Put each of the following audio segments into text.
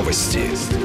Новости.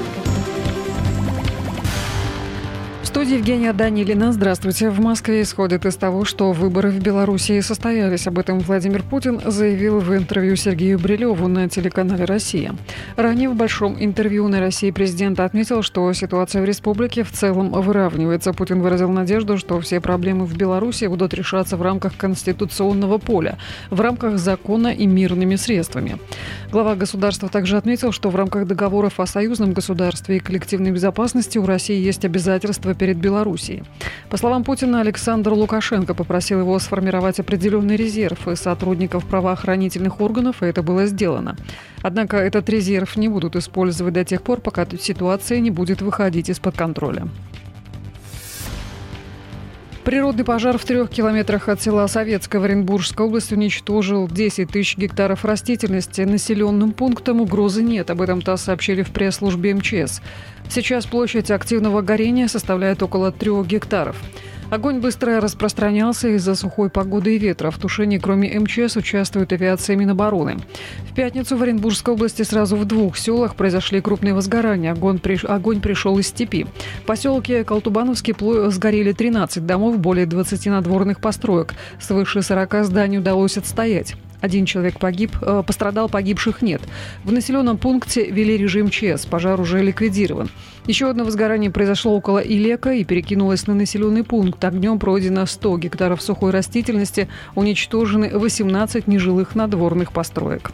В студии Евгения Данилина. Здравствуйте. В Москве исходит из того, что выборы в Белоруссии состоялись. Об этом Владимир Путин заявил в интервью Сергею Брилеву на телеканале «Россия». Ранее в большом интервью на России президент отметил, что ситуация в республике в целом выравнивается. Путин выразил надежду, что все проблемы в Беларуси будут решаться в рамках конституционного поля, в рамках закона и мирными средствами. Глава государства также отметил, что в рамках договоров о союзном государстве и коллективной безопасности у России есть обязательства перед Белоруссией. По словам Путина, Александр Лукашенко попросил его сформировать определенный резерв из сотрудников правоохранительных органов, и это было сделано. Однако этот резерв не будут использовать до тех пор, пока ситуация не будет выходить из-под контроля. Природный пожар в 3 километрах от села Советское в Оренбургской области уничтожил 10 тысяч гектаров растительности. Населенным пунктам угрозы нет. Об этом ТАСС сообщили в пресс-службе МЧС. Сейчас площадь активного горения составляет около 3 гектаров. Огонь быстро распространялся из-за сухой погоды и ветра. В тушении, кроме МЧС, участвует авиация Минобороны. В пятницу в Оренбургской области сразу в 2 селах произошли крупные возгорания. Огонь пришел из степи. В поселке Колтубановский сгорели 13 домов, более 20 надворных построек. Свыше 40 зданий удалось отстоять. 1 человек пострадал, погибших нет. В населенном пункте ввели режим ЧС, пожар уже ликвидирован. Еще одно возгорание произошло около Илека и перекинулось на населенный пункт. Огнем пройдено 100 гектаров сухой растительности, уничтожены 18 нежилых надворных построек.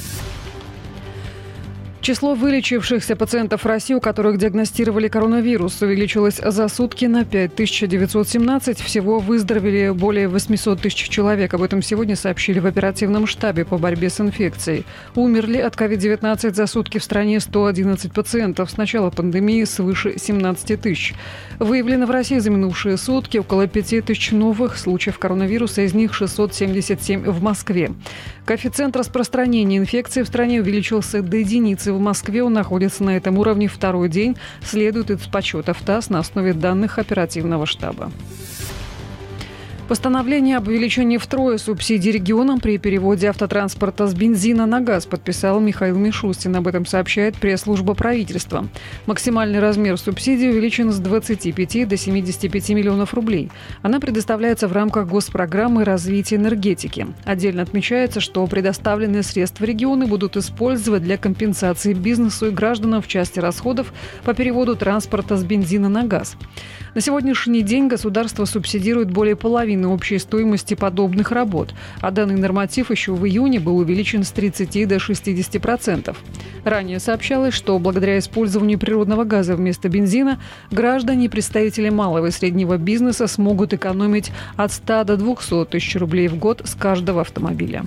Число вылечившихся пациентов в России, у которых диагностировали коронавирус, увеличилось за сутки на 5917. Всего выздоровели более 800 тысяч человек. Об этом сегодня сообщили в оперативном штабе по борьбе с инфекцией. Умерли от COVID-19 за сутки в стране 111 пациентов. С начала пандемии свыше 17 тысяч. Выявлено в России за минувшие сутки около 5000 новых случаев коронавируса, из них 677 в Москве. Коэффициент распространения инфекции в стране увеличился до единицы. В Москве он находится на этом уровне второй день, следует из подсчетов ТАСС на основе данных оперативного штаба. Постановление об увеличении втрое субсидий регионам при переводе автотранспорта с бензина на газ подписал Михаил Мишустин. Об этом сообщает пресс-служба правительства. Максимальный размер субсидий увеличен с 25 до 75 миллионов рублей. Она предоставляется в рамках госпрограммы развития энергетики. Отдельно отмечается, что предоставленные средства регионы будут использовать для компенсации бизнесу и гражданам в части расходов по переводу транспорта с бензина на газ. На сегодняшний день государство субсидирует более половины общей стоимости подобных работ, а данный норматив еще в июне был увеличен с 30 до 60%. Ранее сообщалось, что благодаря использованию природного газа вместо бензина граждане и представители малого и среднего бизнеса смогут экономить от 100 до 200 тысяч рублей в год с каждого автомобиля.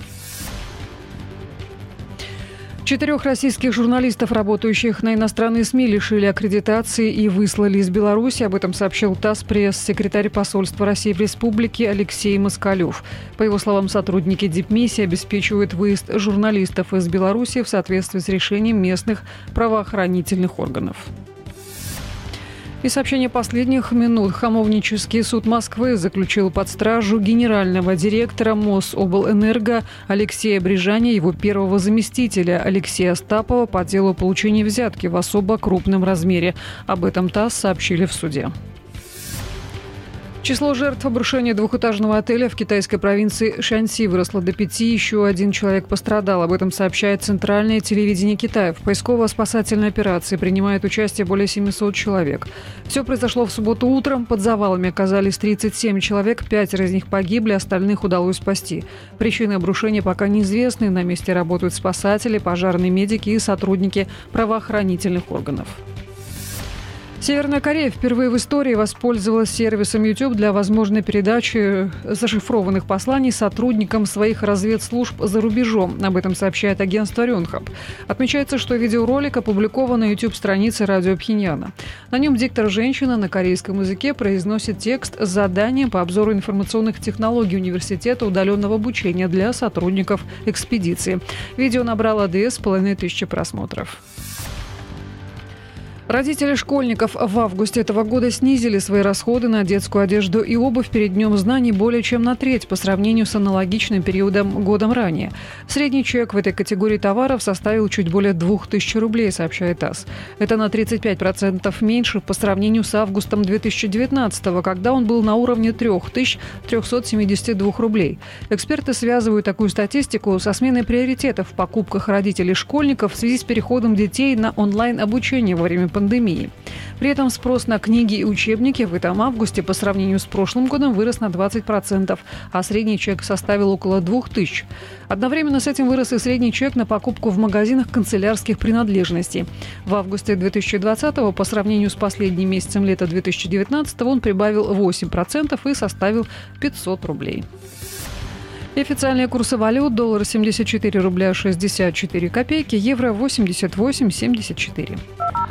4 российских журналистов, работающих на иностранные СМИ, лишили аккредитации и выслали из Беларуси. Об этом сообщил ТАСС пресс-секретарь посольства России в республике Алексей Москалев. По его словам, сотрудники дипмиссии обеспечивают выезд журналистов из Беларуси в соответствии с решением местных правоохранительных органов. И сообщение последних минут. Хамовнический суд Москвы заключил под стражу генерального директора Мособлэнерго Алексея Брижаня и его первого заместителя Алексея Остапова по делу получения взятки в особо крупном размере. Об этом ТАСС сообщили в суде. Число жертв обрушения двухэтажного отеля в китайской провинции Шаньси выросло до 5. Еще 1 человек пострадал. Об этом сообщает центральное телевидение Китая. В поисково-спасательной операции принимает участие более 700 человек. Все произошло в субботу утром. Под завалами оказались 37 человек. 5 из них погибли, остальных удалось спасти. Причины обрушения пока неизвестны. На месте работают спасатели, пожарные медики и сотрудники правоохранительных органов. Северная Корея впервые в истории воспользовалась сервисом YouTube для возможной передачи зашифрованных посланий сотрудникам своих разведслужб за рубежом. Об этом сообщает агентство Рёнхап. Отмечается, что видеоролик опубликован на YouTube-странице радио Пхеньяна. На нем диктор-женщина на корейском языке произносит текст с заданием по обзору информационных технологий университета удаленного обучения для сотрудников экспедиции. Видео набрало 2500 просмотров. Родители школьников в августе этого года снизили свои расходы на детскую одежду и обувь перед Днем знаний более чем на треть по сравнению с аналогичным периодом годом ранее. Средний чек в этой категории товаров составил чуть более 2000 рублей, сообщает ТАСС. Это на 35% меньше по сравнению с августом 2019, когда он был на уровне 3372 рублей. Эксперты связывают такую статистику со сменой приоритетов в покупках родителей школьников в связи с переходом детей на онлайн-обучение во время пандемии. При этом спрос на книги и учебники в этом августе по сравнению с прошлым годом вырос на 20%, а средний чек составил около 2000. Одновременно с этим вырос и средний чек на покупку в магазинах канцелярских принадлежностей. В августе 2020 по сравнению с последним месяцем лета 2019 он прибавил 8% и составил 500 рублей. И официальные курсы валют: доллар 74 рубля 64 копейки, евро 88,74.